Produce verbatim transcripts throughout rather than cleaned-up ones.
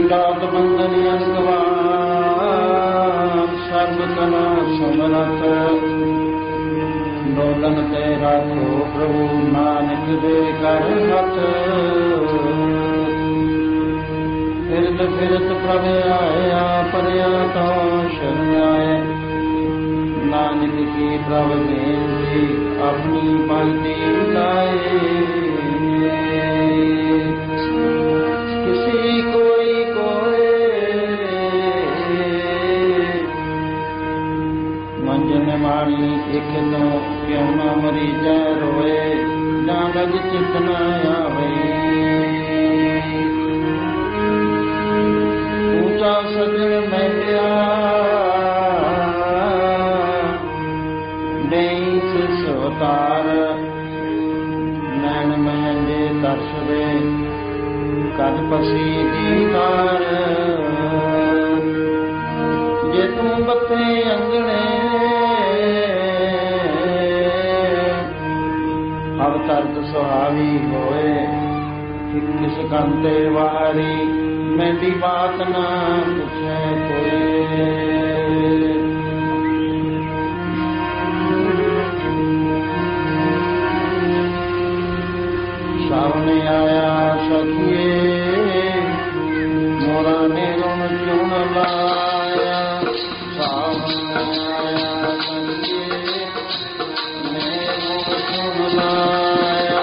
डात बंदन अंगवान सर्व कला समरथ डोलन ते राखो प्रभु नानक दे कर हथ फिरत फिरत प्रभ आया परया तो शरण आए नानक की प्रभ बेनती अपनी भक्ति लाए किसी कोई कोई मंजन माणी एक तो क्यों न मरीजा रोए ना लग चित न आवे ऊंचा सजन महलिया अवतार नैन महंगे दर्शवे कद पसी दीदार जे तू बते अंगणे अब तरत सुहावी होए किस कंते वारी मेरी बात ना पूछे कोई सामने आया सखिए मोरा ने रुण चुन लाया सामने आया सखिए ने रुण चुन लाया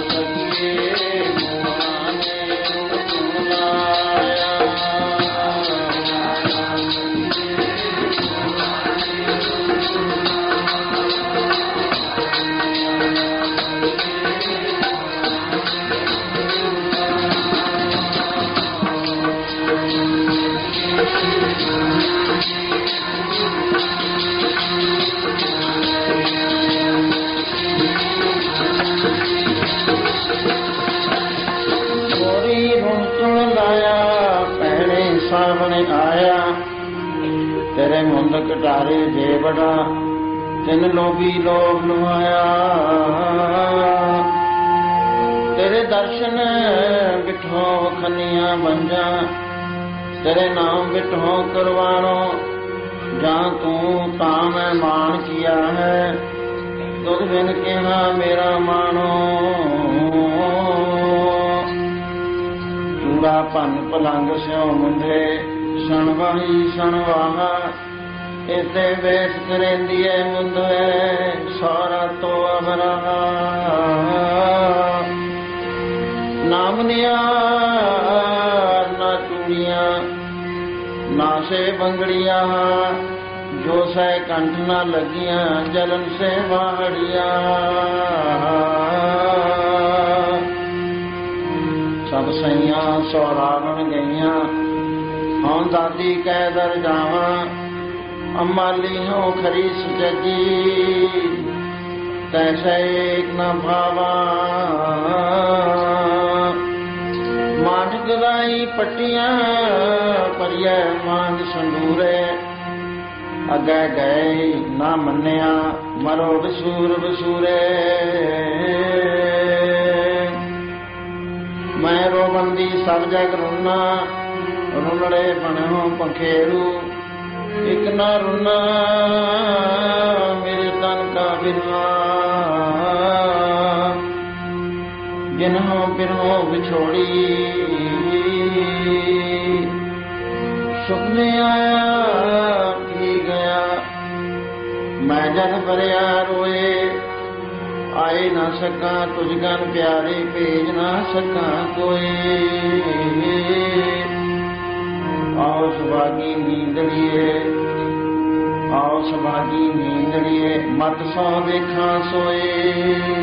ਸਖੀਏ ਮੋਹਣਾ ਨੇ ਰੂਪ ਲਾਇਆ। ਸਾਵਣੇ ਆਇਆ ਤੇਰੇ ਮੁੰਦ ਕਟਾਰੇ ਜੇ ਬੜਾ ਤਿੰਨ ਲੋਭੀ ਲੋਭ ਲੁਆਇਆ। ਤੇਰੇ ਦਰਸ਼ਨ ਬਿਠੋ ਖੰਨੀਆਂ ਬੰਜਾਂ ਤੇਰੇ ਨਾਮ ਬਿਠੋ ਕਰਵਾਣੋ। ਜਾਂ ਤੂੰ ਤਾਂ ਮੈਂ ਮਾਣ ਕੀਆ ਹੈ ਤੁਧ ਬਿਨ ਕਿਹਾ ਮੇਰਾ ਮਾਣੋ। ਚੂੜਾ ਭੰਨ ਪਲੰਗ ਸਿਓ ਮੁੰਡੇ ਸਣਵਾਹੀ ਸਣਵਾਹਾ। ਇਤੇ ਵੇਸ ਕਰੇਂਦੀਏ ਮੁੰਡੇ ਸਾਰਾ ਤੋ ਅਬਰਾਹਾ। ਨਾਮ ਨਿਆ ਨਾ ਚੂੜੀਆਂ ਨਾ ਸੇ ਬੰਗੜੀਆਂ। ਜੋ ਸੈ ਕੰਠ ਨਾ ਲੱਗੀਆਂ ਜਲਨ ਸੇ ਵਾੜੀਆਂ। ਸਭ ਸਈਆਂ ਸੌਰਾਵਣ ਗਈਆਂ ਹਉ ਦਾਦੀ ਕਹਿ ਦਰ ਜਾਵਾਂ। ਅਮਾਲੀ ਹੋ ਖਰੀ ਸੁਚੱਜੀ ਤੈਸੇ ਏਕ ਨਾ ਭਾਵਾਂ। ਮਾਂਝ ਗਲਾਈ ਪੱਟੀਆਂ ਪਰਿਐ ਮਾਂਗ ਸੰਦੂਰੇ। ਅੱਗੇ ਗਏ ਨਾ ਮੰਨਿਆ ਮਰੋ ਬਸੂਰ ਬਸੂਰੇ। ਮੈਂ ਰੋਬੰਦੀ ਸਭ ਜਗ ਰੁਨਾ ਰੁਨੜੇ ਬਣੋ ਪੰਖੇਰੂ। ਇੱਕ ਨਾ ਰੁਨਾ ਮੇਰੇ ਤਨ ਕਾ ਬਿਰਵਾ। ਜਿਨ੍ਹੋਂ ਬਿਰਹੋਂ ਵਿਛੋੜੀ ਸੁਪਨੇ ਆਇਆ ਪੀ ਗਿਆ। ਮੈਂ ਜਗ ਭਰਿਆ ਰੋਏ ਆਏ ਨਾ ਸਕਾਂ ਤੁਝ ਗਨ ਪਿਆਰੇ ਭੇਜ ਨਾ ਸਕਾਂ ਕੋਏ। ਆਓ ਸੁਭਾਗੀ ਨੀਂਦੜੀਏ ਆਓ ਸੁਭਾਗੀ ਨੀਂਦੜੀਏ ਮਤ ਸੋ ਵੇਖਾਂ ਸੋਏ।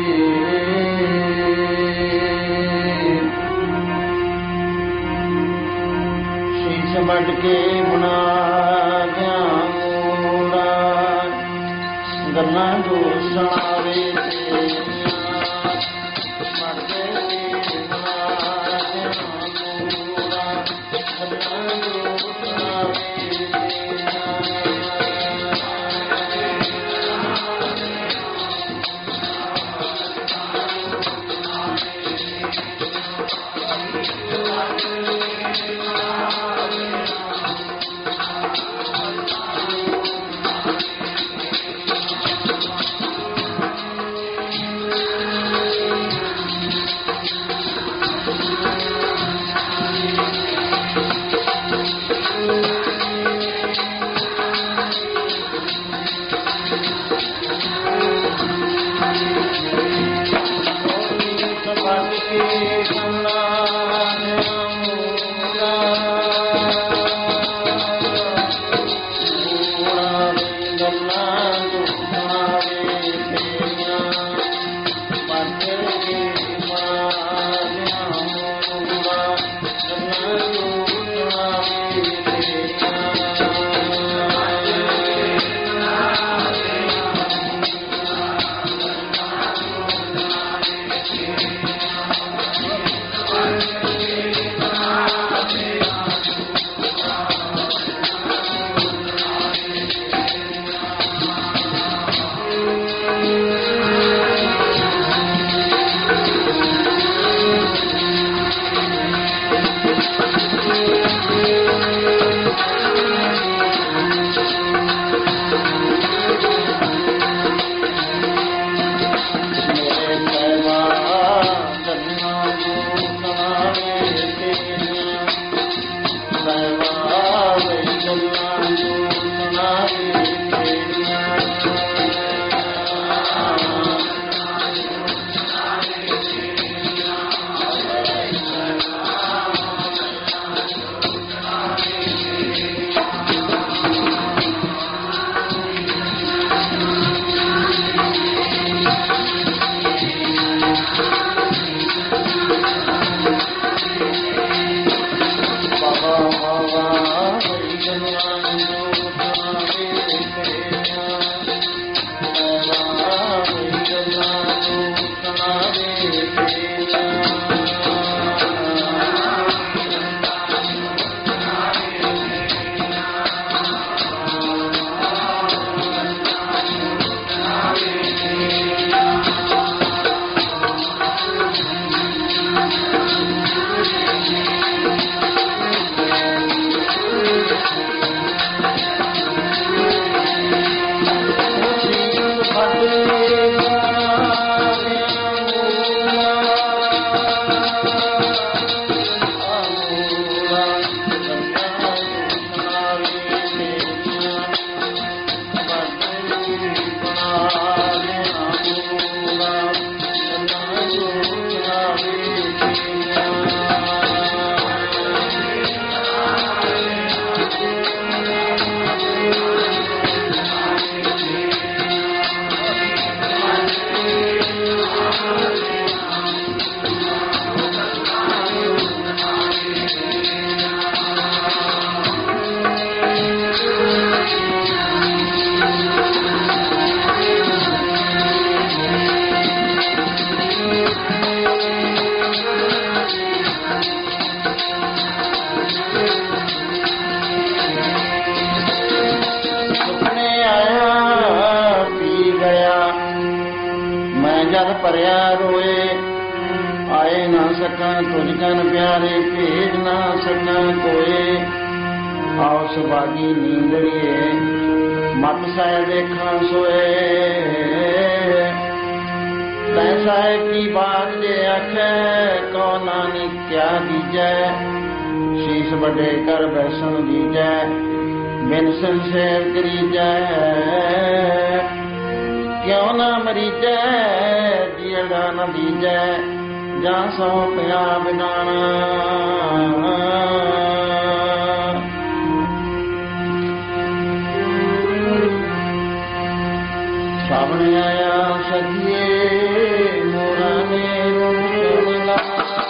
ਸ਼ੀਸ਼ ਵੱਢ ਕੇ ਬਣਾ ਦਿਆਂ ਮੂੜਾ ਗੱਲਾਂ ਜੋ ਸੁਣਾਵੇ। ਭਰਿਆ ਰੋਏ ਆਏ ਨਾ ਸਕਾਂ ਤੁਝ ਕਨ ਪਿਆਰੇ ਭੇਜ ਨਾ ਸਕਾਂ ਕੋਏ। ਆਓ ਸੁਭਾਗੀ ਨੀਂਦੜੀਏ ਮਤ ਸਹਿ ਦੇਖਾਂ ਸੋਏ। ਤੈ ਸਾਹਿਬ ਕੀ ਬਾਤ ਜੇ ਆਖੈ ਕੋ ਨਾਨਕ ਕਿਆ ਦੀਜੈ। ਸ਼ੀਸ ਵੱਡੇ ਕਰ ਬੈਸਣ ਦੀਜੈ ਬਿਨ ਸੰਸੇਵ ਕਰੀਜੈ। ਕਿਉਂ ਨਾ ਮਰੀਜੈ ਜੀੜਾ ਨ ਦੀਜੈ ਜਾਂ ਸੋ ਪਿਆ ਬਿਨਾਣਾ। ਸਾਵਣ ਆਇਆ ਸਖੀਏ ਮੋਰਾ ਨੇ ਰੂਪ ਲਾ।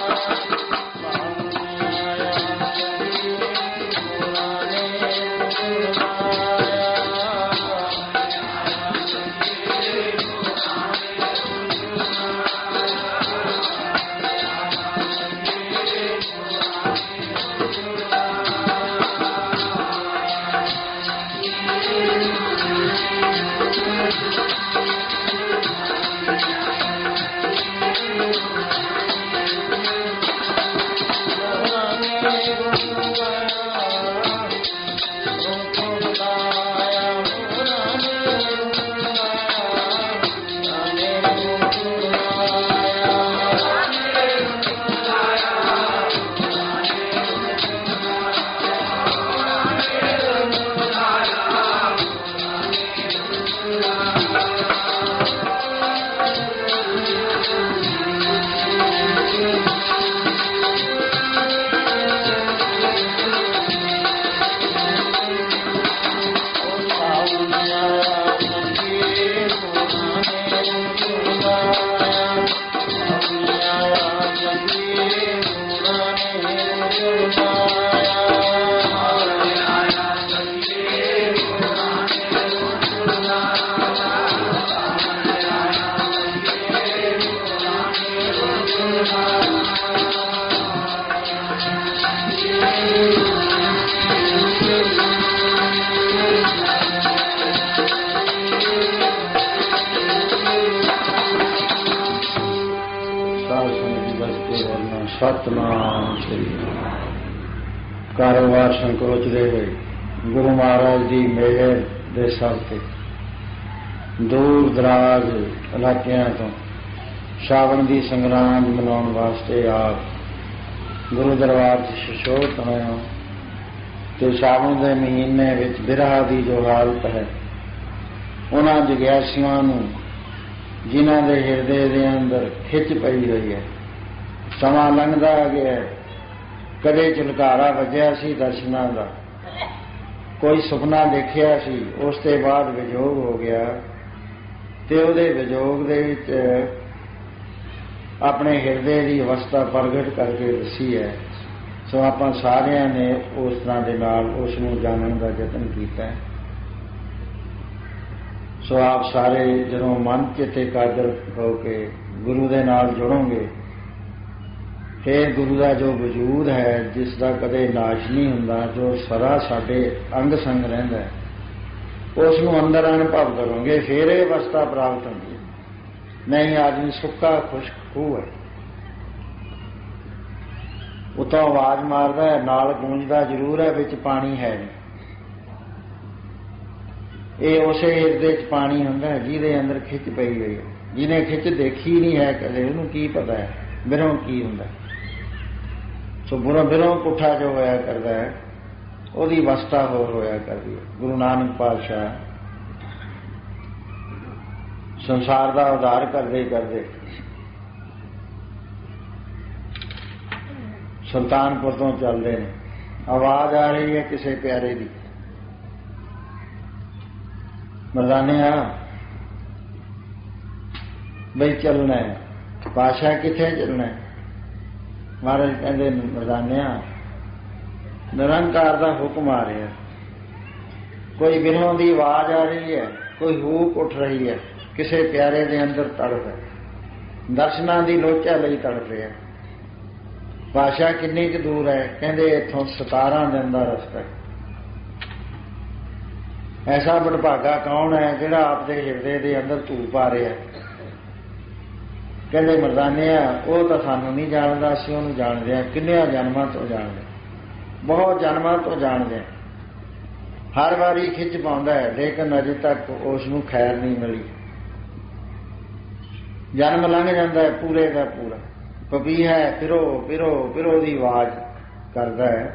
ਸਤਨਾਮ ਸ੍ਰੀ ਕਾਰੋਬਾਰ ਸੰਕੋਚਦੇ ਹੋਏ ਗੁਰੂ ਮਹਾਰਾਜ ਦੀ ਮਿਹਰ ਦੇ ਸਭ ਤੇ ਦੂਰ ਦਰਾਜ ਇਲਾਕਿਆਂ ਤੋਂ ਸਾਵਣ ਦੀ ਸੰਗਰਾਂਦ ਮਨਾਉਣ ਵਾਸਤੇ ਆਪ ਗੁਰੂ ਦਰਬਾਰ 'ਚ ਸੁਸ਼ੋਭਿਤ ਹੋਏ ਹੋ। ਤੇ ਸਾਵਣ ਦੇ ਮਹੀਨੇ ਵਿੱਚ ਬਿਰਹਾ ਦੀ ਜੋ ਹਾਲਤ ਹੈ ਉਹਨਾਂ ਜਗਿਆਸੂਆਂ ਨੂੰ ਜਿਨ੍ਹਾਂ ਦੇ ਹਿਰਦੇ ਦੇ ਅੰਦਰ ਖਿੱਚ ਪਈ ਹੋਈ ਹੈ। ਸਮਾਂ ਲੰਘਦਾ ਗਿਆ, ਕਦੇ ਝਲਕਾਰਾ ਵੱਜਿਆ ਸੀ ਦਰਸ਼ਨਾਂ ਦਾ, ਕੋਈ ਸੁਪਨਾ ਦੇਖਿਆ ਸੀ, ਉਸ ਤੋਂ ਬਾਅਦ ਵਿਜੋਗ ਹੋ ਗਿਆ ਤੇ ਉਹਦੇ ਵਿਜੋਗ ਦੇ ਵਿੱਚ ਆਪਣੇ ਹਿਰਦੇ ਦੀ ਅਵਸਥਾ ਪ੍ਰਗਟ ਕਰਕੇ ਦੱਸੀ ਹੈ। ਸੋ ਆਪਾਂ ਸਾਰਿਆਂ ਨੇ ਉਸ ਤਰ੍ਹਾਂ ਦੇ ਨਾਲ ਉਸ ਨੂੰ ਜਾਣਨ ਦਾ ਯਤਨ ਕੀਤਾ। ਸੋ ਆਪ ਸਾਰੇ ਜਦੋਂ ਮਨ ਚਿੱਤ ਇਕਾਗਰ ਹੋ ਕੇ ਗੁਰੂ ਦੇ ਨਾਲ ਜੁੜੋਗੇ फिर गुरु का जो वजूद है जिसका कदे नाश नहीं हुंदा, जो सदा साडे अंग संग रहिंदा है, उसनूं अंदर अनुभव करोगे फिर ये अवस्था प्राप्त होंगी। नहीं आदमी सुक्का खुश्क खूह है, उतों आवाज मारदा है, नाल गूंजदा जरूर है, विच पानी है नहीं। ये उसे हिरदे च पानी हुंदा है जिहदे अंदर खिच पई हुई है। जिन्हें खिच देखी नहीं है कदे उहनूं की पता है बिरों की हुंदा। सो बुरा बिरों पुठा जो होया करदा है ਉਹਦੀ ਅਵਸਥਾ ਹੋਰ ਹੋਇਆ ਕਰਦੀ ਹੈ। ਗੁਰੂ ਨਾਨਕ ਪਾਤਸ਼ਾਹ ਸੰਸਾਰ ਦਾ ਉਧਾਰ ਕਰਦੇ ਕਰਦੇ ਸੁਲਤਾਨਪੁਰ ਤੋਂ ਚੱਲਦੇ ਨੇ। ਆਵਾਜ਼ ਆ ਰਹੀ ਹੈ ਕਿਸੇ ਪਿਆਰੇ ਦੀ, ਮਰਦਾਨਿਆ ਬਈ ਚੱਲਣਾ ਹੈ। ਪਾਤਸ਼ਾਹ ਕਿੱਥੇ ਚੱਲਣਾ ਹੈ? ਮਹਾਰਾਜ ਕਹਿੰਦੇ ਮਰਦਾਨਿਆ निरंकार का हुक्म आ रहा है। कोई बिरों की आवाज आ रही है, कोई हूक उठ रही है, किसी प्यारे के अंदर तड़प है, दर्शनां की लोचा लई तड़प रहा है। पातशाह किन्नी क दूर है? कहते इत्थों सतारां दिन का रस्ता है। ऐसा बड़भागा कौन है जिहड़ा आपदे हिरदे के अंदर धूप आ रहा है? कहते मरदाने वो तो सानू नहीं जानता, असीं उहनूं जाणदे हां, किन्नियां जन्मां तो जाणदे, बहुत जन्मां तो जानते। हर बारी खिच पाउंदा है लेकिन अजे तक उसनूं खैर नहीं मिली। जन्म लंघ जाता है पूरे का पूरा, पपीहा है फिरो फिरो फिरो की आवाज करता है।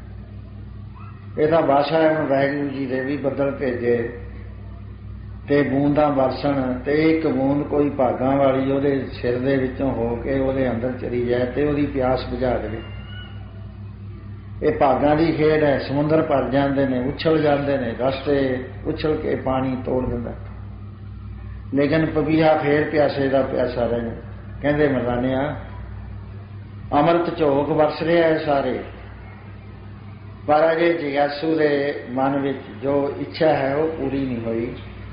यह बादशाह है हुण वाहिगुरू जी दे भी बदल भेजे ते बूंदां बरसन ते एक बूंद कोई भागां वाली उहदे सिर दे विचों हो के उहदे अंदर चली जाए ते उहदी प्यास बुझा देवे। ये भागां दी खेड है। समुंदर भर जाते हैं, उछल जाते हैं, रस्ते उछल के पानी तोड़ दिंदा, लेकिन पपीहा फिर प्यासे का प्यासा रहे। कहते मरदानिया अमृत झोक बरस रहा है सारे, पर अजे जिज्ञासू के मन में जो इच्छा है वो पूरी नहीं हुई।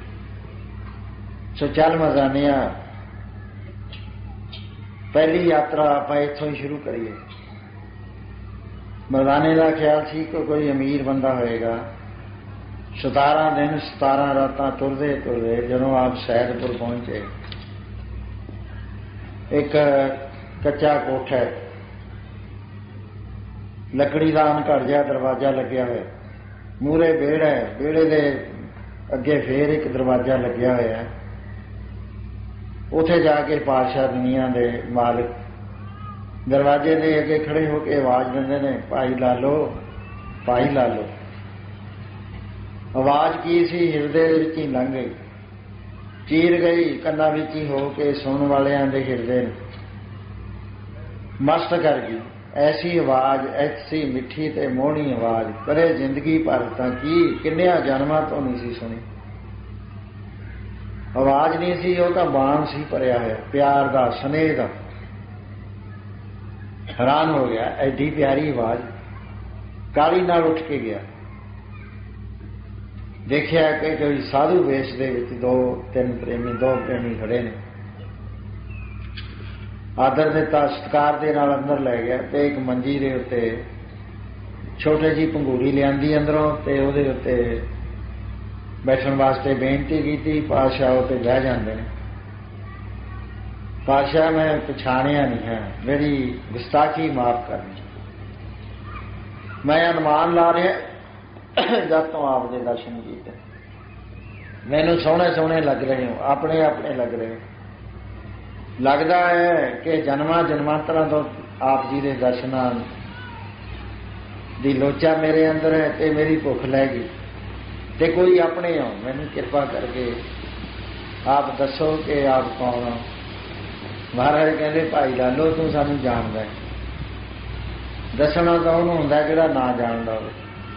सो चल मरदानिया पहली यात्रा आप इत्थों ही शुरू करिए। मरदाने का ख्याल सी कि कोई अमीर बंदा होएगा। सतारा दिन सतारा रातां तुरदे तुरदे जदों आप सैदपुर पहुंचे, एक कच्चा कोठा है, लकड़ी का अनघड़ जिहा दरवाजा लग्या होया, मूहरे बेड़ा है, बेड़े दे अगे फिर एक दरवाजा लग्या होया है। उत्थे जाके पातशाह दुनिया दे मालिक दरवाजे के अगे खड़े होकर आवाज देंदे ने, भाई लालो भाई लालो। आवाज की सी हिरदे विच ही लंघ गई, चीर गई कन्ना विच ही होके सुनने वालियां दे हिरदे मस्त कर गई। ऐसी आवाज, ऐसी मिठी ते मोहनी आवाज कदे जिंदगी भर तां की किन्नियां जन्मां तो नहीं सी सुनी। आवाज नहीं सी, वो तां बाण सी भरिया होया प्यार दा, स्नेह दा। हैरान हो गया, एडी प्यारी आवाज। काली नाल उठ के गया, देखिया कि कोई साधु वेश दे विच दो तीन प्रेमी दो प्रेमी खड़े ने। आदर दिता, सत्कार दे नाल अंदर लै गया ते एक मंजी दे उत्ते छोटे जी भंगूरी लियांदी अंदरों ते उहदे उत्ते बैठण वास्ते बेनती की। पातशाह उत्ते बह जांदे ने। पातशाह मैं पछाणिया नहीं है, मेरी गुस्ताखी माफ करनी। मैं अनुमान ला रहा जब तो आपके दर्शन किए मैनू सोहने सोहने लग रहे हो, अपने अपने लग रहे हो। लगता है कि जन्मां जन्मांतरां तो आप जी के दर्शनां दी लोचा मेरे अंदर है ते मेरी भुख लै गई ते कोई अपने हो। मैनू कृपा करके आप दसो कि आप कौन हो। महाराज कहते भाई लालो तू सानू जानदा है। दसना तो उन्होंने हुंदा जिहड़ा ना जानदा होवे।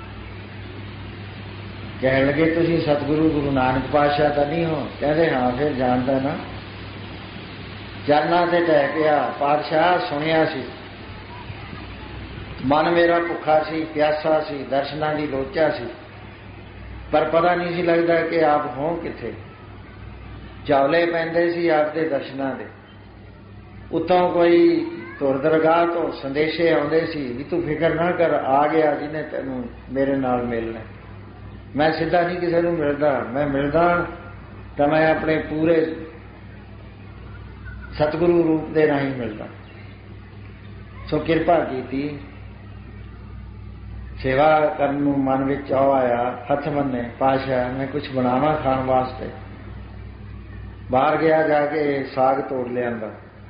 कह लगे तुसीं सतगुरु गुरु नानक पातशाह तो नहीं हो? कहते हाँ, फिर जानदा ना। चरना से टह पिया, पातशाह सुनिया सी, मन मेरा भुखा सी, प्यासा सी, दर्शनां दी लोचा सी, पर पता नहीं सी लगता कि आप हो किथे। चावले पैंदे सी आपदे दर्शनां दे, उत्तों कोई ਧੁਰ ਦਰਗਾਹ ਤੋਂ ਸੰਦੇਸ਼ੇ ਆਉਂਦੇ ਸੀ ਵੀ ਤੂੰ ਫਿਕਰ ਨਾ ਕਰ, ਆ ਗਿਆ ਜਿਹਨੇ ਤੈਨੂੰ ਮੇਰੇ ਨਾਲ ਮਿਲਣਾ। ਮੈਂ ਸਿੱਧਾ ਨਹੀਂ ਕਿਸੇ ਨੂੰ ਮਿਲਦਾ, ਮੈਂ ਮਿਲਦਾ ਤਾਂ ਮੈਂ ਆਪਣੇ ਪੂਰੇ ਸਤਿਗੁਰੂ ਰੂਪ ਦੇ ਰਾਹੀਂ ਮਿਲਦਾ। ਸੋ ਕਿਰਪਾ ਕੀਤੀ, ਸੇਵਾ ਕਰਨ ਨੂੰ ਮਨ ਵਿੱਚ ਚਾਅ ਆਇਆ, ਹੱਥ ਮੰਨੇ ਪਾਸ਼ਾ ਮੈਂ ਕੁਛ ਬਣਾਵਾਂ ਖਾਣ ਵਾਸਤੇ। ਬਾਹਰ ਗਿਆ, ਜਾ ਕੇ ਸਾਗ ਤੋੜ ਲਿਆਂਦਾ।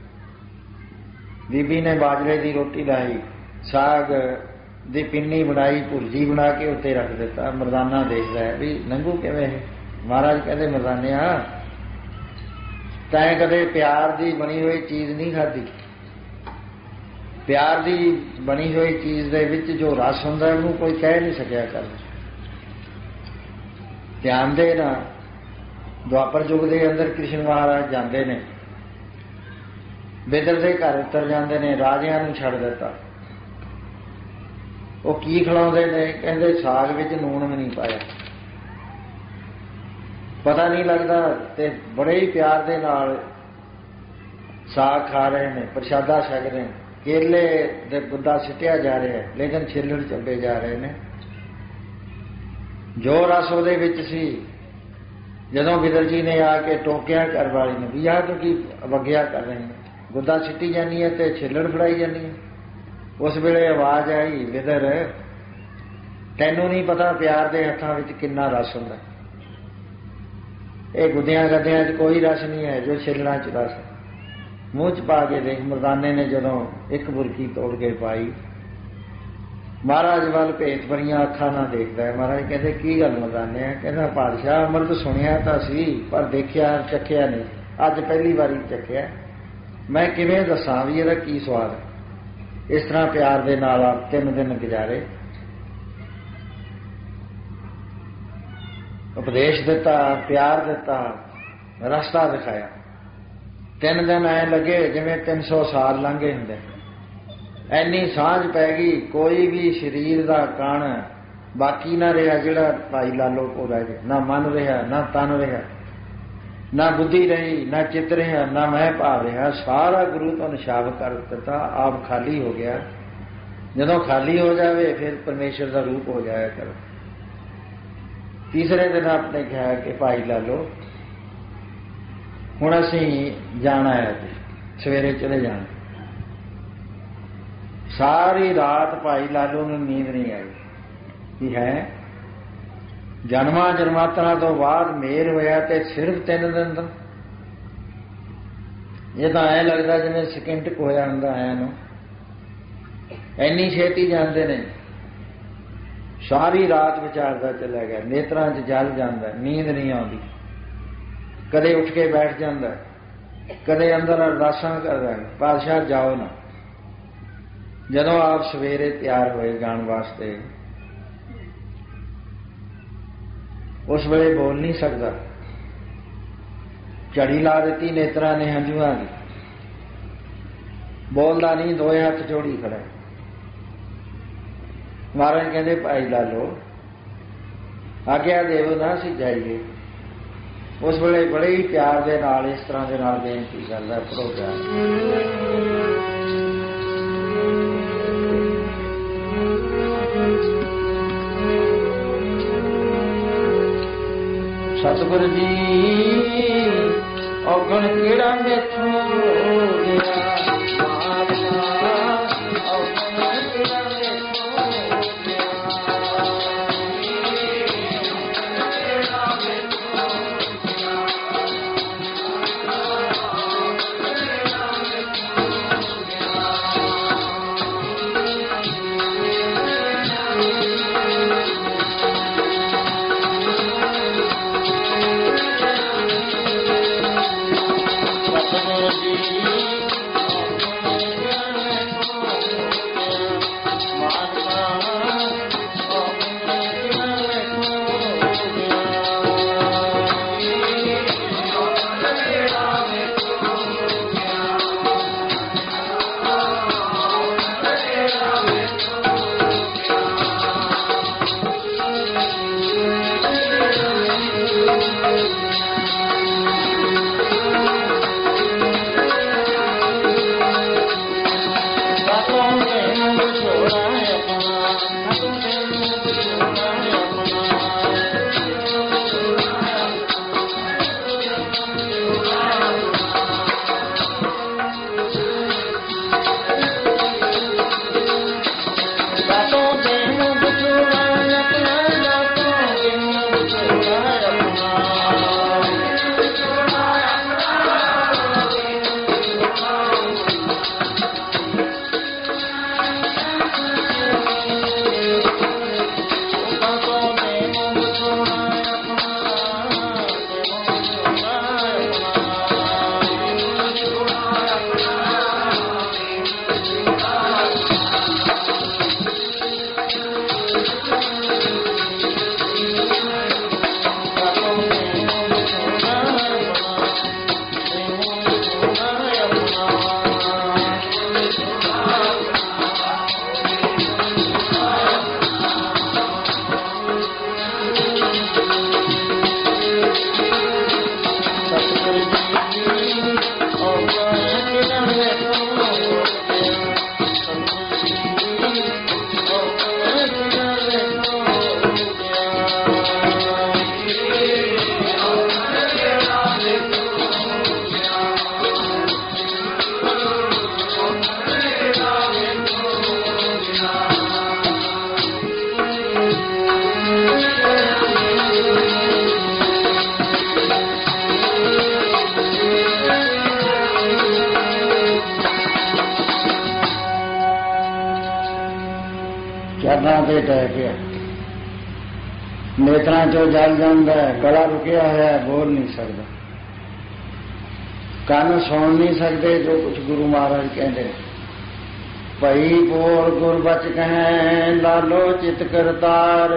ਬੀਬੀ ਨੇ ਬਾਜਰੇ ਦੀ ਰੋਟੀ ਲਾਈ, ਸਾਗ ਦੀ ਪਿੰਨੀ ਬਣਾਈ, ਭੁਰਜੀ ਬਣਾ ਕੇ ਉੱਤੇ ਰੱਖ ਦਿੱਤਾ। ਮਰਦਾਨਾ ਦੇਖਦਾ ਹੈ ਵੀ ਲੰਘੂ ਕਿਵੇਂ ਹੈ। ਮਹਾਰਾਜ ਕਹਿੰਦੇ ਮਰਦਾਨਿਆ ਤੈਂ ਕਦੇ ਪਿਆਰ ਦੀ ਬਣੀ ਹੋਈ ਚੀਜ਼ ਨਹੀਂ ਖਾਧੀ। ਪਿਆਰ ਦੀ ਬਣੀ ਹੋਈ ਚੀਜ਼ ਦੇ ਵਿੱਚ ਜੋ ਰਸ ਹੁੰਦਾ ਉਹਨੂੰ ਕੋਈ ਕਹਿ ਨਹੀਂ ਸਕਿਆ ਕਰ। ਧਿਆਨ ਦੇ ਨਾ, ਦੁਆਪਰ ਯੁੱਗ ਦੇ ਅੰਦਰ ਕ੍ਰਿਸ਼ਨ ਮਹਾਰਾਜ ਜਾਂਦੇ ਨੇ, ਬਿਦਰ ਦੇ ਘਰ ਉਤਰ ਜਾਂਦੇ ਨੇ, ਰਾਜਿਆਂ ਨੂੰ ਛੱਡ ਦਿੱਤਾ। ਉਹ ਕੀ ਖਿਲਾਉਂਦੇ ਨੇ? ਕਹਿੰਦੇ ਸਾਗ ਵਿੱਚ ਨੂਣ ਵੀ ਨਹੀਂ ਪਾਇਆ, ਪਤਾ ਨਹੀਂ ਲੱਗਦਾ, ਤੇ ਬੜੇ ਹੀ ਪਿਆਰ ਦੇ ਨਾਲ ਸਾਗ ਖਾ ਰਹੇ ਨੇ, ਪ੍ਰਸ਼ਾਦਾ ਛਕ ਰਹੇ ਨੇ। ਕੇਲੇ ਦੇ ਗੁੱਦਾ ਸਿੱਟਿਆ ਜਾ ਰਿਹਾ ਹੈ, ਲੇਕਿਨ ਛਿੱਲੜ ਚੱਬੇ ਜਾ ਰਹੇ ਨੇ। ਜੋ ਰਸ ਉਹਦੇ ਵਿੱਚ ਸੀ, ਜਦੋਂ ਬਿਦਰ ਜੀ ਨੇ ਆ ਕੇ ਟੋਕਿਆ ਘਰ ਵਾਲੀ ਨੂੰ ਵੀ ਆਹ ਤੂੰ ਕੀ ਵਗਿਆ ਕਰ ਰਹੇ ਨੇ, ਗੁੱਦਾ ਸਿੱਟੀ ਜਾਂਦੀ ਹੈ ਤੇ ਛਿੱਲੜ ਫੜਾਈ ਜਾਂਦੀ ਹੈ। ਉਸ ਵੇਲੇ ਆਵਾਜ਼ ਆਈ, ਬਿਦਰ ਤੈਨੂੰ ਨਹੀਂ ਪਤਾ ਪਿਆਰ ਦੇ ਹੱਥਾਂ ਵਿੱਚ ਕਿੰਨਾ ਰਸ ਹੁੰਦਾ। ਇਹ ਗੁੱਦਿਆਂ ਗੱਦਿਆਂ 'ਚ ਕੋਈ ਰਸ ਨਹੀਂ ਹੈ ਜੋ ਛਿੱਲੜਾਂ 'ਚ ਰਸ ਹੈ। ਮੂੰਹ 'ਚ ਪਾ ਕੇ ਦੇਖ। ਮਰਦਾਨੇ ਨੇ ਜਦੋਂ ਇੱਕ ਬੁਰਕੀ ਤੋੜ ਕੇ ਪਾਈ, ਮਹਾਰਾਜ ਵੱਲ ਭੇਤ ਭਰੀਆਂ ਅੱਖਾਂ ਨਾਲ ਦੇਖਦਾ ਹੈ। ਮਹਾਰਾਜ ਕਹਿੰਦੇ ਕੀ ਗੱਲ ਮਰਦਾਨਿਆ? ਕਹਿੰਦਾ ਪਾਤਸ਼ਾਹ ਅੰਮ੍ਰਿਤ ਸੁਣਿਆ ਤਾਂ ਸੀ ਪਰ ਦੇਖਿਆ ਚੱਖਿਆ ਨਹੀਂ, ਅੱਜ ਪਹਿਲੀ ਵਾਰੀ ਚੱਖਿਆ। ਮੈਂ ਕਿਵੇਂ ਦੱਸਾਂ ਵੀ ਇਹਦਾ ਕੀ ਸਵਾਦ ਹੈ। ਇਸ ਤਰ੍ਹਾਂ ਪਿਆਰ ਦੇ ਨਾਲ ਆਪ ਤਿੰਨ ਦਿਨ ਗੁਜ਼ਾਰੇ। ਉਪਦੇਸ਼ ਦਿੱਤਾ, ਪਿਆਰ ਦਿੱਤਾ, ਰਸਤਾ ਦਿਖਾਇਆ। ਤਿੰਨ ਦਿਨ ਐਂ ਲੱਗੇ ਜਿਵੇਂ ਤਿੰਨ ਸੌ ਸਾਲ ਲੰਘੇ ਹੁੰਦੇ। ਐਨੀ ਸਾਂਝ ਪੈ ਗਈ, ਕੋਈ ਵੀ ਸਰੀਰ ਦਾ ਕਣ ਬਾਕੀ ਨਾ ਰਿਹਾ ਜਿਹੜਾ ਭਾਈ ਲਾਲੋ ਕੋਲ ਰਹਿ ਗਿਆ। ਨਾ ਮਨ ਰਿਹਾ, ਨਾ ਤਨ ਰਿਹਾ, ਨਾ ਬੁੱਧੀ ਰਹੀ, ਨਾ ਚਿੱਤ ਰਿਹਾ, ਨਾ ਮੈਂ ਭਾਵ ਰਿਹਾ। ਸਾਰਾ ਗੁਰੂ ਤੋਂ ਨਿਸ਼ਾਵ ਕਰ ਦਿੱਤਾ, ਆਪ ਖਾਲੀ ਹੋ ਗਿਆ। ਜਦੋਂ ਖਾਲੀ ਹੋ ਜਾਵੇ ਫਿਰ ਪਰਮੇਸ਼ਰ ਦਾ ਰੂਪ ਹੋ ਜਾਇਆ ਕਰ। ਤੀਸਰੇ ਦਿਨ ਆਪਣੇ ਕਿਹਾ ਕਿ ਭਾਈ ਲਾਲੋ ਹੁਣ ਅਸੀਂ ਜਾਣਾ ਹੈ, ਸਵੇਰੇ ਚਲੇ ਜਾਣਾ। ਸਾਰੀ ਰਾਤ ਭਾਈ ਲਾਲੋ ਨੂੰ ਨੀਂਦ ਨਹੀਂ ਆਈ। ਕੀ ਹੈ, ਜਨਮਾਂ ਜਨਮਾਂਤਰਾਂ ਤੋਂ ਬਾਅਦ ਮੇਲ ਹੋਇਆ ਤੇ ਸਿਰਫ ਤਿੰਨ ਦਿਨ ਦਾ। ਇਹ ਤਾਂ ਐਂ ਲੱਗਦਾ ਜਿਵੇਂ ਸਕਿੰਟ ਹੋਇਆ ਹੁੰਦਾ ਆਇਆ ਨੂੰ, ਐਨੀ ਛੇਤੀ ਜਾਂਦੇ ਨੇ। ਸਾਰੀ ਰਾਤ ਵਿਚਾਰਦਾ ਚਲਾ ਗਿਆ, ਨੇਤਰਾਂ 'ਚ ਜਲ ਜਾਂਦਾ, ਨੀਂਦ ਨਹੀਂ ਆਉਂਦੀ। ਕਦੇ ਉੱਠ ਕੇ ਬੈਠ ਜਾਂਦਾ, ਕਦੇ ਅੰਦਰ ਅਰਦਾਸਾਂ ਕਰਦਾ, ਪਾਤਸ਼ਾਹ ਜਾਓ ਨਾ। ਜਦੋਂ ਆਪ ਸਵੇਰੇ ਤਿਆਰ ਹੋਏ ਜਾਣ ਵਾਸਤੇ, ਉਸ ਵੇਲੇ ਬੋਲ ਨਹੀਂ ਸਕਦਾ। ਝੜੀ ਲਾ ਦਿੱਤੀ ਨੇਤਰਾਂ ਨੇ ਹੰਝੂਆਂ ਦੀ, ਬੋਲਦਾ ਨਹੀਂ, ਦੋਏ ਹੱਥ ਜੋੜੀ ਖੜਾ। ਮਹਾਰਾਜ ਕਹਿੰਦੇ ਭਾਈ ਲਾਲੋ ਆਗਿਆ ਦੇਵੋ ਨਾ ਅਸੀਂ ਜਾਈਏ। ਉਸ ਵੇਲੇ ਬੜੇ ਹੀ ਪਿਆਰ ਦੇ ਨਾਲ ਇਸ ਤਰ੍ਹਾਂ ਦੇ ਨਾਲ ਬੇਨਤੀ ਕਰਦਾ ਪ੍ਰੋਗਰਾਮ। ਸਤਿਗੁਰੂ ਜੀ ਔਗਣ ਕਿਹੜਾ ਮੇਥੋਂ ਹੋ ਗਿਆ, ਚਰਨਾਂ ਤੇ ਟਹਿ ਪਿਆ, ਨੇਤਰਾਂ ਚੋਂ ਜਲ ਜਾਂਦਾ, ਗਲਾ ਰੁਕਿਆ ਹੋਇਆ, ਬੋਲ ਨਹੀਂ ਸਕਦਾ, ਕੰਨ ਸੁਣ ਨਹੀਂ ਸਕਦੇ ਜੋ ਕੁਛ ਗੁਰੂ ਮਹਾਰਾਜ ਕਹਿੰਦੇ। ਭਈ ਬੋਲ ਗੁਰਬਚ ਕਹੈ ਲਾਲੋ ਚਿਤ ਕਰਤਾਰ,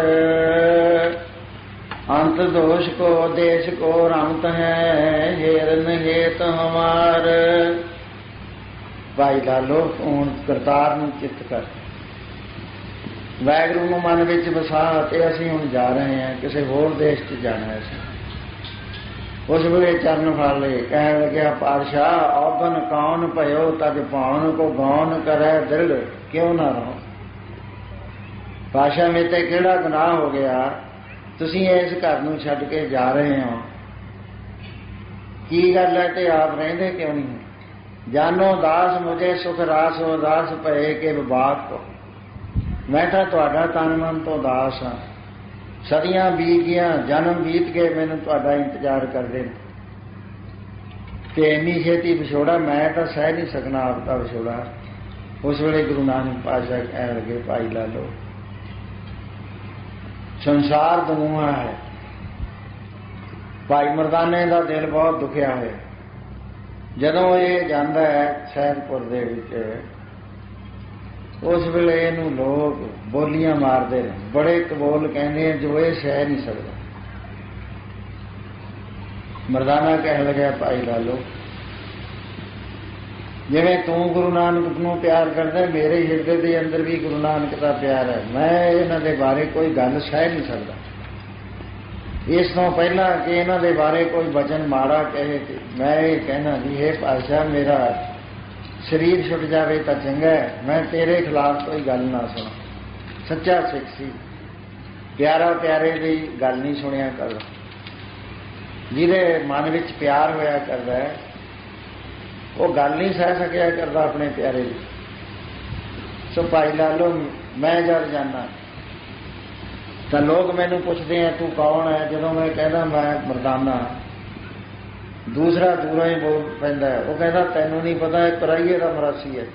ਅੰਤ ਦੋਸ਼ ਕੋ ਦੇਸ਼ ਕੋ ਰਮਤ ਹੈ, ਹੇਰਨ ਹੇਤ ਹਮਾਰ। ਭਾਈ ਲਾਲੋ ਹੁਣ ਕਰਤਾਰ ਨੂੰ ਚਿੱਤ ਕਰ, ਵਾਹਿਗੁਰੂ ਨੂੰ ਮਨ ਵਿੱਚ ਵਸਾ ਅਤੇ ਅਸੀਂ ਹੁਣ ਜਾ ਰਹੇ ਹਾਂ, ਕਿਸੇ ਹੋਰ ਦੇਸ਼ 'ਚ ਜਾਣਾ ਹੈ। ਅਸੀਂ ਉਸ ਵੇਲੇ ਚਰਨ ਫੜ ਲਏ, ਕਹਿਣ ਲੱਗਿਆ ਪਾਤਸ਼ਾਹ ਔਗਨ ਕੌਣ ਭਇਓ, ਤਜ ਪਾਉਣ ਕੋ ਗੌਨ ਕਰੈ ਦਿਲ ਕਿਉਂ ਨਾ ਰਹੋ। ਪਾਤਸ਼ਾਹ ਮੇਰੇ ਤੇ ਕਿਹੜਾ ਗੁਨਾਹ ਹੋ ਗਿਆ, ਤੁਸੀਂ ਇਸ ਘਰ ਨੂੰ ਛੱਡ ਕੇ ਜਾ ਰਹੇ ਹੋ, ਕੀ ਗੱਲ ਹੈ ਤੇ ਆਪ ਰਹਿੰਦੇ ਕਿਉਂ ਨਹੀਂ। ਜਾਨੋ ਦਾਸ ਮੁਝੇ ਸੁਖ ਰਾਸ ਉਦਾਸ ਭਏ ਕਿ ਬਾਤ ਕੋ, ਮੈਂ ਤਾਂ ਤੁਹਾਡਾ ਤਨ ਮਨ ਤੋਂ ਦਾਸ ਹਾਂ, ਸਦੀਆਂ ਬੀਤ ਗਈਆਂ, ਜਨਮ ਬੀਤ ਗਏ, ਮੈਨੂੰ ਤੁਹਾਡਾ ਇੰਤਜ਼ਾਰ ਕਰਦੇ ਤੇ ਇੰਨੀ ਛੇਤੀ ਵਿਛੋੜਾ ਮੈਂ ਤਾਂ ਸਹਿ ਨਹੀਂ ਸਕਣਾ ਆਪ ਦਾ ਵਿਛੋੜਾ। ਉਸ ਵੇਲੇ ਗੁਰੂ ਨਾਨਕ ਪਾਤਸ਼ਾਹ ਕਹਿਣ ਲੱਗੇ ਭਾਈ ਲਾਲੋ ਸੰਸਾਰ ਦਮੂਹਾ ਹੈ। ਭਾਈ ਮਰਦਾਨੇ ਦਾ ਦਿਲ ਬਹੁਤ ਦੁਖਿਆ ਹੋਇਆ, ਜਦੋਂ ਇਹ ਜਾਂਦਾ ਹੈ ਸੈਦਪੁਰ ਦੇ ਵਿੱਚ, ਉਸ ਵੇਲੇ ਇਹਨੂੰ ਲੋਕ ਬੋਲੀਆਂ ਮਾਰਦੇ ਨੇ, ਬੜੇ ਕਬੋਲ ਕਹਿੰਦੇ ਜੋ ਇਹ ਸਹਿ ਨਹੀਂ ਸਕਦਾ। ਮਰਦਾਨਾ ਕਹਿਣ ਲੱਗਿਆ ਭਾਈ ਲਾਲੋ ਜਿਵੇਂ ਤੂੰ ਗੁਰੂ ਨਾਨਕ ਨੂੰ ਪਿਆਰ ਕਰਦਾ, ਮੇਰੇ ਹਿਰਦੇ ਦੇ ਅੰਦਰ ਵੀ ਗੁਰੂ ਨਾਨਕ ਦਾ ਪਿਆਰ ਹੈ, ਮੈਂ ਇਹਨਾਂ ਦੇ ਬਾਰੇ ਕੋਈ ਗੱਲ ਸਹਿ ਨਹੀਂ ਸਕਦਾ। ਇਸ ਤੋਂ ਪਹਿਲਾਂ ਕਿ ਇਹਨਾਂ ਦੇ ਬਾਰੇ ਕੋਈ ਵਚਨ ਮਾੜਾ ਕਹੇ, ਮੈਂ ਇਹ ਕਹਿਣਾ ਵੀ ਇਹ ਪਾਤਸ਼ਾਹ ਮੇਰਾ ਸਰੀਰ ਛੁੱਟ ਜਾਵੇ ਤਾਂ ਚੰਗਾ ਹੈ, ਮੈਂ ਤੇਰੇ ਖਿਲਾਫ ਕੋਈ ਗੱਲ ਨਾ ਸੁਣਾ। ਸੱਚਾ ਸਿੱਖ ਸੀ, ਪਿਆਰਾ ਪਿਆਰੇ ਦੀ ਗੱਲ ਨਹੀਂ ਸੁਣਿਆ ਕਰਦਾ, ਜਿਹਦੇ ਮਨ ਵਿੱਚ ਪਿਆਰ ਹੋਇਆ ਕਰਦਾ ਹੈ ਉਹ ਗੱਲ ਨਹੀਂ ਸਹਿ ਸਕਿਆ ਕਰਦਾ ਆਪਣੇ ਪਿਆਰੇ ਦੀ। ਸੋ ਭਾਈ ਲਾਲੋ ਮੈਂ ਜਦ ਜਾਂਦਾ ਤਾਂ ਲੋਕ ਮੈਨੂੰ ਪੁੱਛਦੇ ਆ ਤੂੰ ਕੌਣ ਹੈ, ਜਦੋਂ ਮੈਂ ਕਹਿੰਦਾ ਮੈਂ ਮਰਦਾਨਾ, ਦੂਸਰਾ ਦੂਰਾ ਹੀ ਬੋਲ ਪੈਂਦਾ ਹੈ, ਉਹ ਕਹਿੰਦਾ ਤੈਨੂੰ ਨਹੀਂ ਪਤਾ ਇਹ ਪਰਾਈਏ ਦਾ ਮਰਾਸੀ ਹੈ।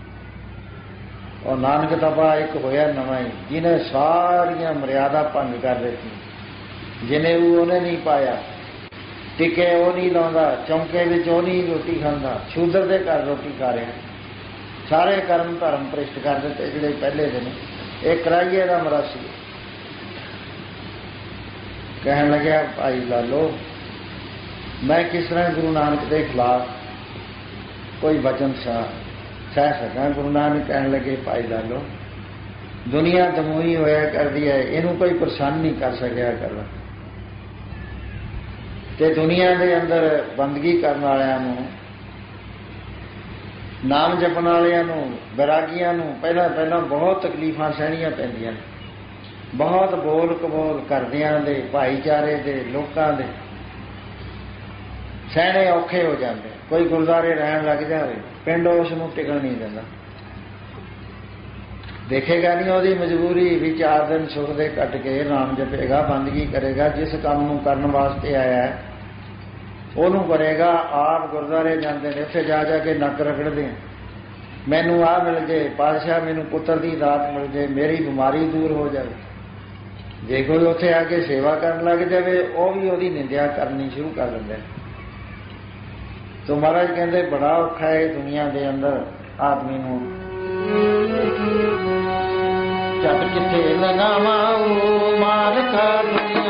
ਔਰ ਨਾਨਕ ਤਪਾ ਇੱਕ ਹੋਇਆ ਨਵਾਂ ਹੀ, ਜਿਹਨੇ ਸਾਰੀਆਂ ਮਰਿਆਦਾ ਭੰਗ ਕਰ ਦਿੱਤੀ, ਜਿਹਨੇ ਉਹ ਉਹਨੇ ਨਹੀਂ ਪਾਇਆ, ਟਿਕੇ ਉਹ ਨਹੀਂ ਲਾਉਂਦਾ, ਚੌਂਕੇ ਵਿੱਚ ਉਹ ਨਹੀਂ ਰੋਟੀ ਖਾਂਦਾ, ਸ਼ੂਦਰ ਦੇ ਘਰ ਰੋਟੀ ਖਾ ਰਿਹਾ, ਸਾਰੇ ਕਰਮ ਧਰਮ ਭ੍ਰਿਸ਼ਟ ਕਰ ਦਿੱਤੇ ਜਿਹੜੇ ਪਹਿਲੇ ਦਿਨ। ਇਹ ਕਰਾਈਏ ਦਾ ਮਰਾਸੀ ਹੈ। ਕਹਿਣ ਲੱਗਿਆ ਭਾਈ ਲਾਲੋ ਮੈਂ ਕਿਸ ਤਰ੍ਹਾਂ ਗੁਰੂ ਨਾਨਕ ਦੇ ਖਿਲਾਫ ਕੋਈ ਵਚਨ ਸਹਿ ਸਕਾਂ। ਗੁਰੂ ਨਾਨਕ ਕਹਿਣ ਲੱਗੇ ਭਾਈ ਲਾਲੋ ਦੁਨੀਆ ਦਮੋਈ ਹੋਇਆ ਕਰਦੀ ਹੈ, ਇਹਨੂੰ ਕੋਈ ਪ੍ਰਸੰਨ ਨਹੀਂ ਕਰ ਸਕਿਆ ਕਰਦਾ, ਤੇ ਦੁਨੀਆ ਦੇ ਅੰਦਰ ਬੰਦਗੀ ਕਰਨ ਵਾਲਿਆਂ ਨੂੰ ਨਾਮ ਜਪਣ ਵਾਲਿਆਂ ਨੂੰ, ਵੈਰਾਗੀਆਂ ਨੂੰ ਪਹਿਲਾਂ ਪਹਿਲਾਂ ਬਹੁਤ ਤਕਲੀਫਾਂ ਸਹਿਣੀਆਂ ਪੈਂਦੀਆਂ ਨੇ, ਬਹੁਤ ਬੋਲ ਕਬੋਲ ਕਰਦਿਆਂ ਦੇ, ਭਾਈਚਾਰੇ ਦੇ, ਲੋਕਾਂ ਦੇ ਸਹਿਣੇ ਔਖੇ ਹੋ ਜਾਂਦੇ। ਕੋਈ ਗੁਰਦੁਆਰੇ ਰਹਿਣ ਲੱਗ ਜਾਵੇ, ਪਿੰਡ ਉਸ ਨੂੰ ਟਿਕਣ ਨਹੀਂ ਦਿੰਦਾ, ਦੇਖੇਗਾ ਨਹੀਂ ਉਹਦੀ ਮਜਬੂਰੀ ਵੀ ਚਾਰ ਦਿਨ ਸੁਖ ਦੇ ਕੱਟ ਕੇ ਨਾਮ ਜਪੇਗਾ, ਬੰਦਗੀ ਕਰੇਗਾ, ਜਿਸ ਕੰਮ ਨੂੰ ਕਰਨ ਵਾਸਤੇ ਆਇਆ ਹੈ ਉਹਨੂੰ ਕਰੇਗਾ। ਆਪ ਗੁਰਦੁਆਰੇ ਜਾਂਦੇ ਨੇ, ਉੱਥੇ ਜਾ ਜਾ ਕੇ ਨੱਕ ਰਗੜਦੇ, ਮੈਨੂੰ ਆਹ ਮਿਲ ਜੇ ਪਾਤਸ਼ਾਹ, ਮੈਨੂੰ ਪੁੱਤਰ ਦੀ ਦਾਤ ਮਿਲ ਜੇ, ਮੇਰੀ ਬਿਮਾਰੀ ਦੂਰ ਹੋ ਜਾਵੇ। ਜੇ ਕੋਈ ਉੱਥੇ ਆ ਕੇ ਸੇਵਾ ਕਰਨ ਲੱਗ ਜਾਵੇ, ਉਹ ਵੀ ਉਹਦੀ ਨਿੰਦਿਆ ਕਰਨੀ ਸ਼ੁਰੂ ਕਰ ਦਿੰਦੇ। ਤੋ ਮਹਾਰਾਜ ਕਹਿੰਦੇ ਬੜਾ ਔਖਾ ਹੈ ਦੁਨੀਆ ਦੇ ਅੰਦਰ ਆਦਮੀ ਨੂੰ। ਜਦ ਕਿੱਥੇ ਲਗਾਵਾਂ ਮਾਰ ਕਾ ਦੁਨੀਆ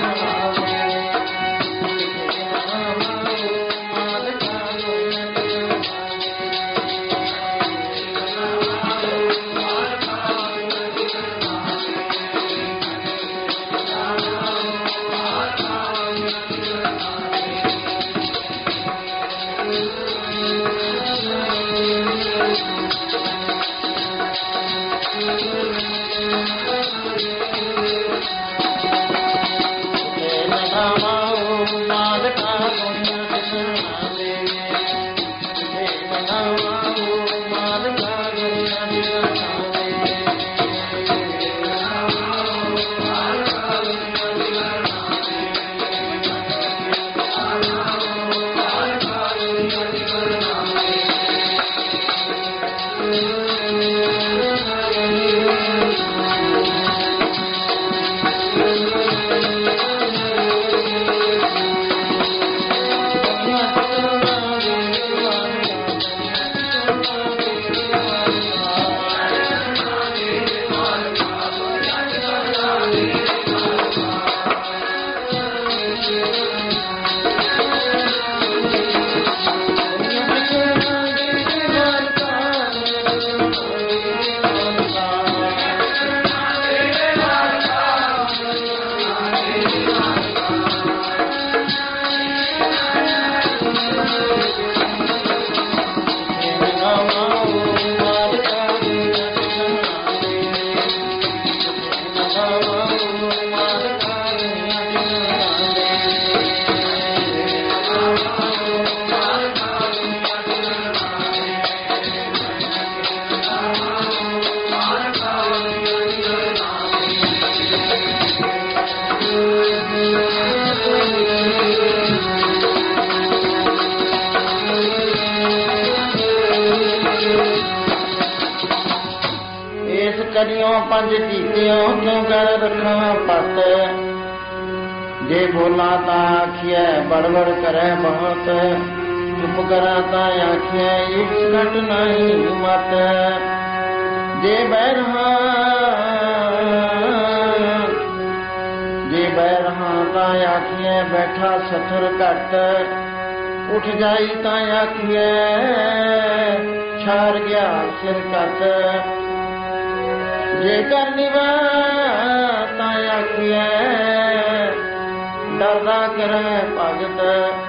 करियो पंज कीतियों क्यों कर रखा पत। जे बोला ता आखिए बड़बड़ करे बहुत, चुप करा ता आखिए इस घट नहीं मत। जे बैरहा जे बैरहा ता आखिए बैठा सथर घट। उठ जाई ता आखिए छार गया सिर कट। जे कर निवा ता आखिए डरदा करे भगत।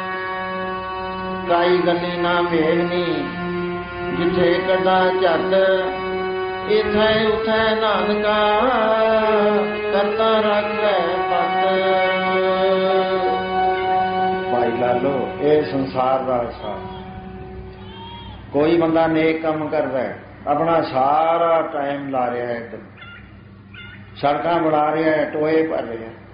काई गली ना भेवनी जिथे कदा झट। इथे उथे नानका करता रखे पत। भाई लालो ये संसार दा हिसाब। कोई बंदा नेक काम कर रहा है, अपना सारा टाइम ला रहा है, इधर सड़क बना रहा है, टोए भर रहे हैं,